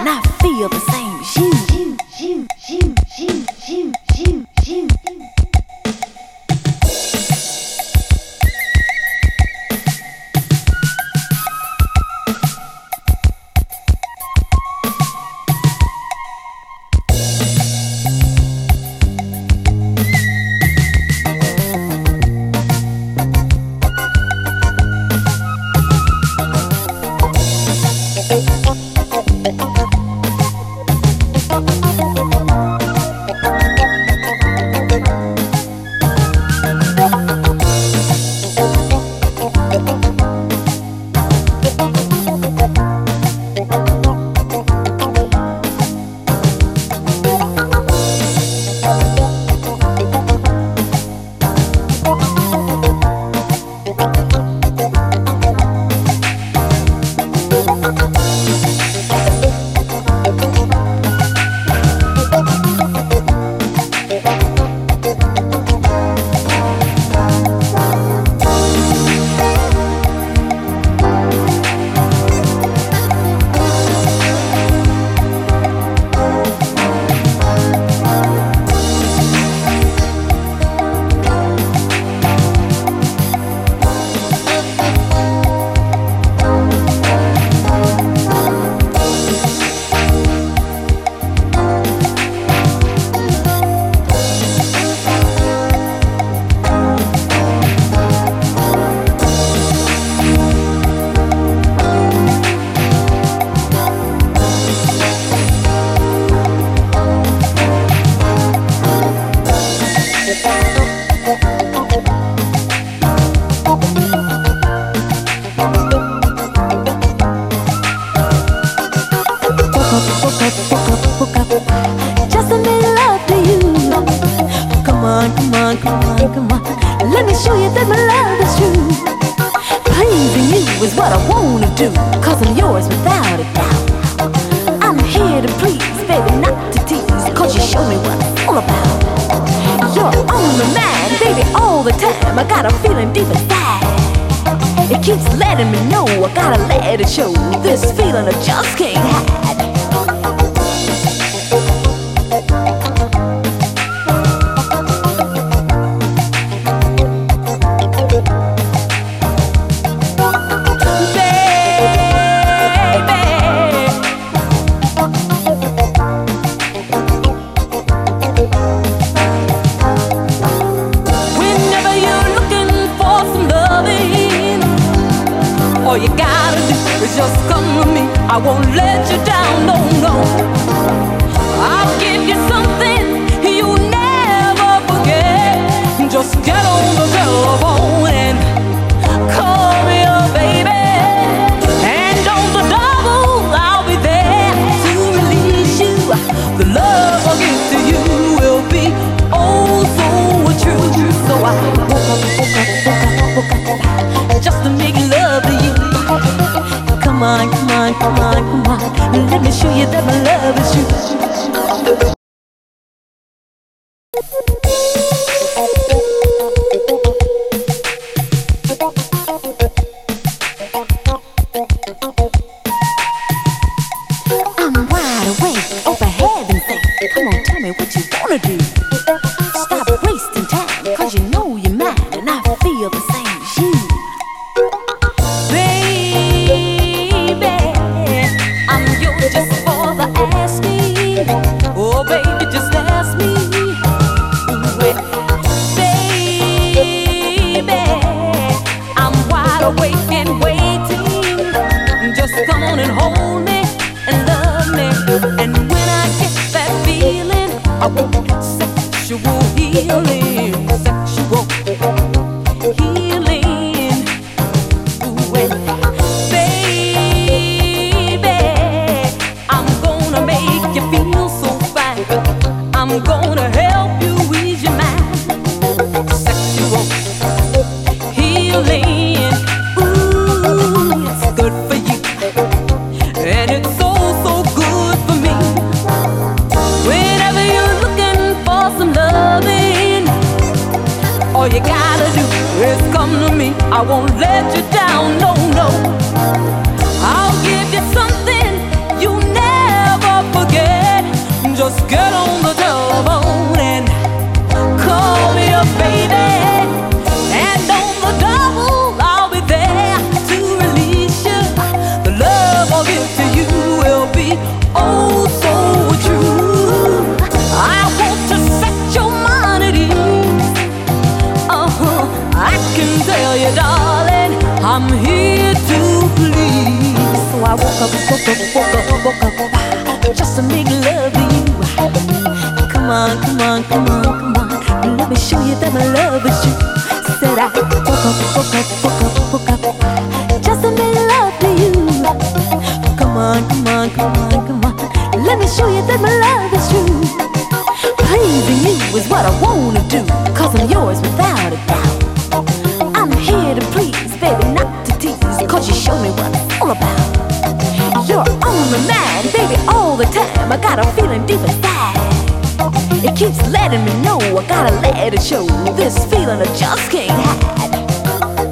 and I feel the same as you. Just a little love to you. Come on, come on, come on, come on. Let me show you that my love is true. Pleasing you is what I wanna do, 'cause I'm yours without a doubt. I'm here to please, baby, not to tease, 'cause you show me what it's all about. You're on my mind, baby, all the time. I got a feeling deep inside. It keeps letting me know I gotta let it show. This feeling I just can't hide. All you gotta do is just come with me. I won't let you down, no, no. I'll give you something you'll never forget. Just get on the telephone and call me up, baby. And on the double, I'll be there to release you. The love I give to you will be oh so true. So I woke up, just to make love to you. Come on, come on, come on, come on. Let me show you that my love is true. I'm wide awake, over heaven's sake. Come on, tell me what you wanna do. Stop wasting time, 'cause you know you're mine, and I feel the same as you. Just for the asking, oh baby, just ask me. Baby, I'm wide awake and waiting. Just come on and hold me and love me. And when I get that feeling, I want sexual healing, sexual healing. Ooh, and you feel so fine. I'm gonna help you ease your mind. Sexual healing, ooh, it's good for you, and it's so good for me. Whenever you're looking for some loving, woke up, just to make love to you. Come on, come on, come on, come on, let me show you that my love is true. Said I woke up, just to make love to you. Come on, come on, come on, come on, let me show you that my love is true. Pleasing you is what I wanna do, 'cause I'm yours without a doubt. I'm here to please, baby, not to tease, 'cause you show me what it's all about. You're on my mind, baby, all the time. I got a feeling deep inside. It keeps letting me know I gotta let it show. This feeling I just can't hide.